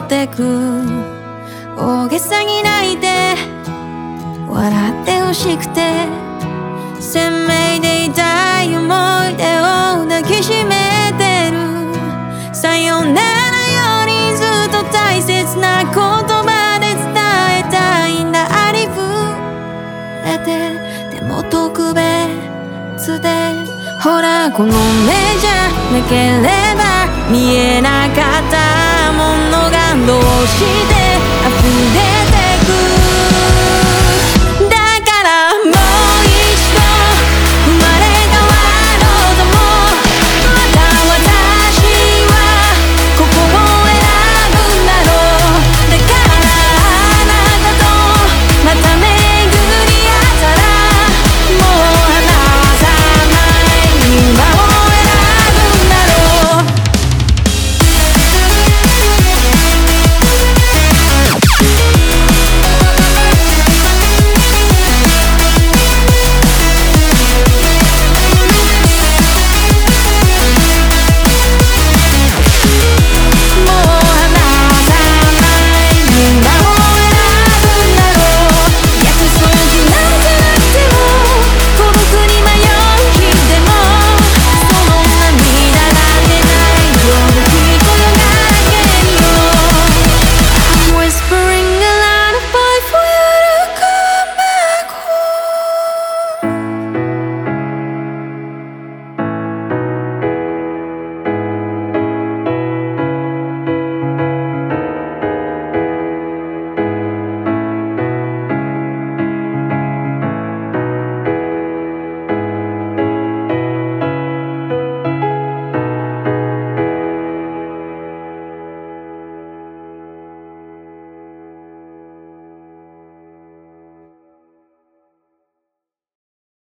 ってく。大げさに泣いて笑ってほしくて、鮮明で痛い思い出を抱きしめてる。さよならよりずっと大切な言葉で伝えたいんだ。ありふれてでも特別で、ほらこの目じゃなければ見えなかったものがどうして